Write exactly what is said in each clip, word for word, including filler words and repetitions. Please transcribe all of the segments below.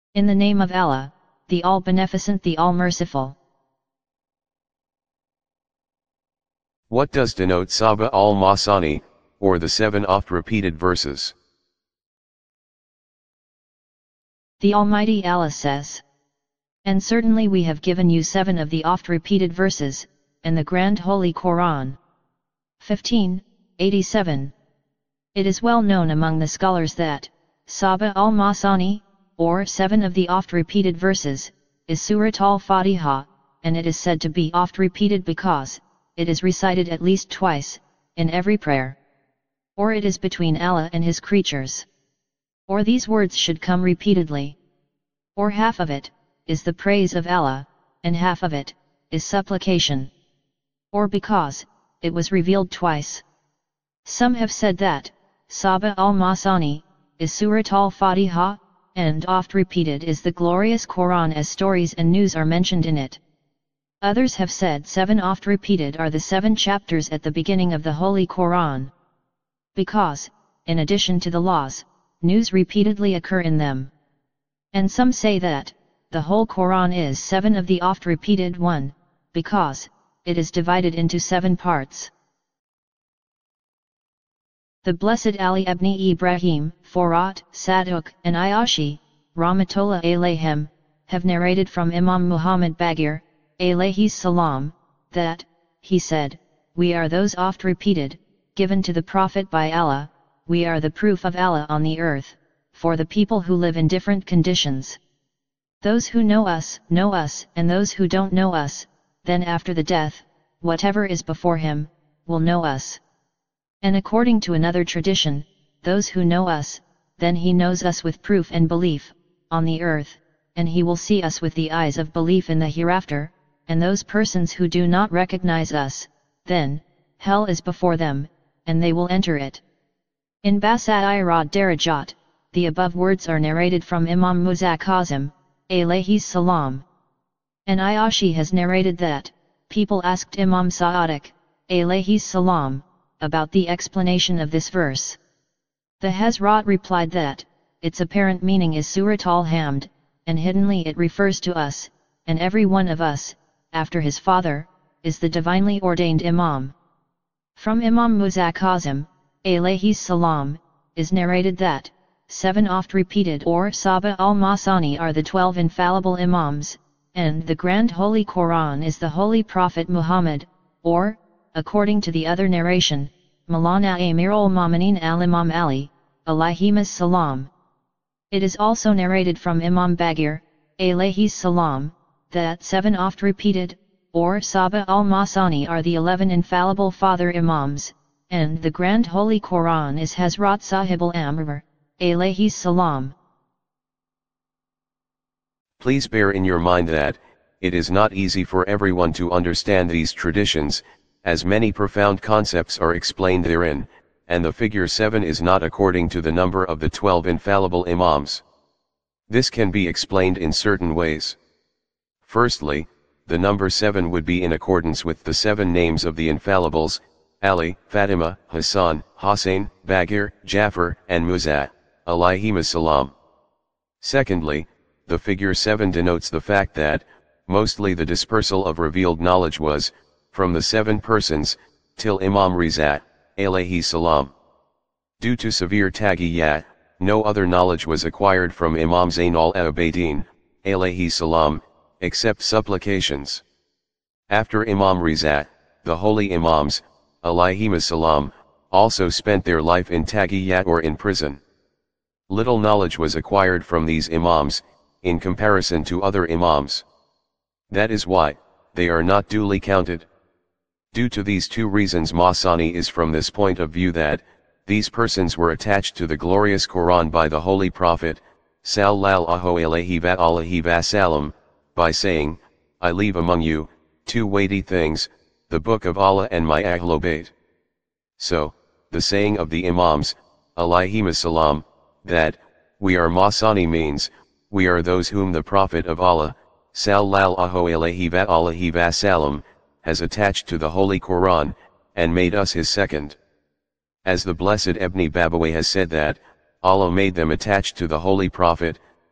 In the name of Allah, the All-Beneficent, the All-Merciful. What does denote Saba al-Masani, or the seven oft-repeated verses? The Almighty Allah says, "And certainly we have given you seven of the oft-repeated verses, and the Grand Holy Quran." fifteen eighty-seven. It is well known among the scholars that, Saba al-Masani, or seven of the oft-repeated verses, is Surat al-Fatiha, and it is said to be oft-repeated because, it is recited at least twice, in every prayer. Or it is between Allah and His creatures. Or these words should come repeatedly. Or half of it, is the praise of Allah, and half of it, is supplication. Or because, it was revealed twice. Some have said that, Saba al-Masani, is Surat al-Fatiha, and oft repeated is the glorious Quran as stories and news are mentioned in it. Others have said seven oft repeated are the seven chapters at the beginning of the Holy Quran. Because, in addition to the laws, news repeatedly occur in them. And some say that, the whole Quran is seven of the oft repeated one, because, it is divided into seven parts. The Blessed Ali ibn Ibrahim, Forat, Saduk, and Ayashi, Rahmatullah alayhim, have narrated from Imam Muhammad Baqir, alayhi salam, that, he said, "We are those oft repeated, given to the Prophet by Allah, we are the proof of Allah on the earth, for the people who live in different conditions. Those who know us, know us, and those who don't know us, then after the death, whatever is before him, will know us. And according to another tradition, those who know us, then he knows us with proof and belief, on the earth, and he will see us with the eyes of belief in the hereafter, and those persons who do not recognize us, then, hell is before them, and they will enter it." In Basairat Darajat, the above words are narrated from Imam Musa Kazim, alayhi salam. And Ayashi has narrated that, people asked Imam Sa'adik, alayhi salam, about the explanation of this verse. The Hazrat replied that, its apparent meaning is Surat al-Hamd, and hiddenly it refers to us, and every one of us, after his father, is the divinely ordained Imam. From Imam Musa Kazim, alayhi salam, is narrated that, seven oft repeated or Saba al-Masani are the twelve infallible Imams, and the Grand Holy Quran is the Holy Prophet Muhammad, or, according to the other narration, Maulana Amirul Mu'minin al-Imam Ali, alayhimus salam. It is also narrated from Imam Baqir, alayhi salam, that seven oft repeated, or Saba al-Masani are the eleven infallible father Imams, and the Grand Holy Quran is Hazrat Sahib al-Amr, alayhi salam. Please bear in your mind that, it is not easy for everyone to understand these traditions, as many profound concepts are explained therein, and the figure seven is not according to the number of the twelve infallible Imams. This can be explained in certain ways. Firstly, the number seven would be in accordance with the seven names of the infallibles, Ali, Fatima, Hassan, Hossein, Baqir, Jafar, and Musa, alayhimus salam. Secondly, the figure seven denotes the fact that, mostly the dispersal of revealed knowledge was, from the seven persons, till Imam Riza, alayhi salam. Due to severe tagiyyat, no other knowledge was acquired from Imam Zain al-Abidin, alayhi salam, except supplications. After Imam Riza, the holy Imams, alayhimus salam, also spent their life in tagiyyat or in prison. Little knowledge was acquired from these Imams, in comparison to other Imams. That is why, they are not duly counted. Due to these two reasons, Masani is from this point of view that, these persons were attached to the glorious Quran by the Holy Prophet, sallallahu alayhi wa alihi wa sallam, by saying, "I leave among you, two weighty things, the Book of Allah and my Ahlul Bayt." So, the saying of the Imams, alayhimus salam, that, we are Masani means, we are those whom the Prophet of Allah, sallallahu alayhi wa alihi wa sallam, has attached to the Holy Quran, and made us his second. As the blessed Ibn Babawayh has said that, Allah made them attached to the Holy Prophet,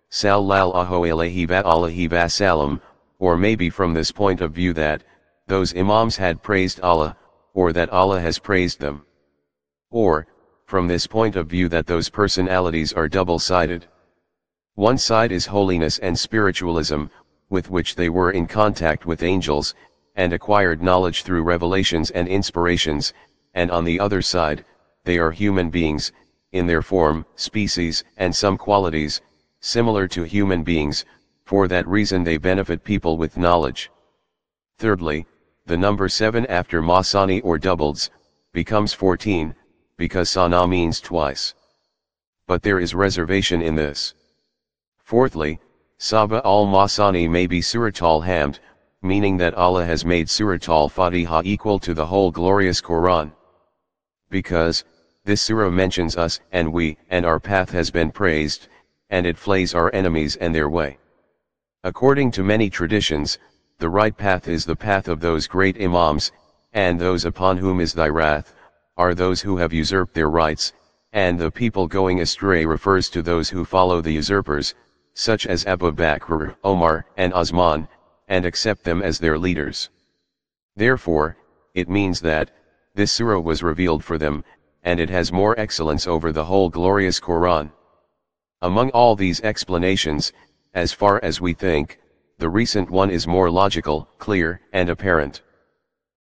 sallallahu alayhi wa alihi wa sallam, or maybe from this point of view that, those Imams had praised Allah, or that Allah has praised them. Or, from this point of view that those personalities are double-sided. One side is holiness and spiritualism, with which they were in contact with angels, and acquired knowledge through revelations and inspirations, and on the other side, they are human beings, in their form, species, and some qualities, similar to human beings, for that reason they benefit people with knowledge. Thirdly, the number seven after Masani or doubleds, becomes fourteen, because Sana means twice. But there is reservation in this. Fourthly, Saba al-Masani may be Surat al-Hamd, meaning that Allah has made Surat al-Fatiha equal to the whole glorious Quran. Because, this surah mentions us and we, and our path has been praised, and it flays our enemies and their way. According to many traditions, the right path is the path of those great Imams, and those upon whom is thy wrath, are those who have usurped their rights, and the people going astray refers to those who follow the usurpers, such as Abu Bakr, Omar, and Osman, and accept them as their leaders. Therefore, it means that, this surah was revealed for them, and it has more excellence over the whole glorious Quran. Among all these explanations, as far as we think, the recent one is more logical, clear, and apparent.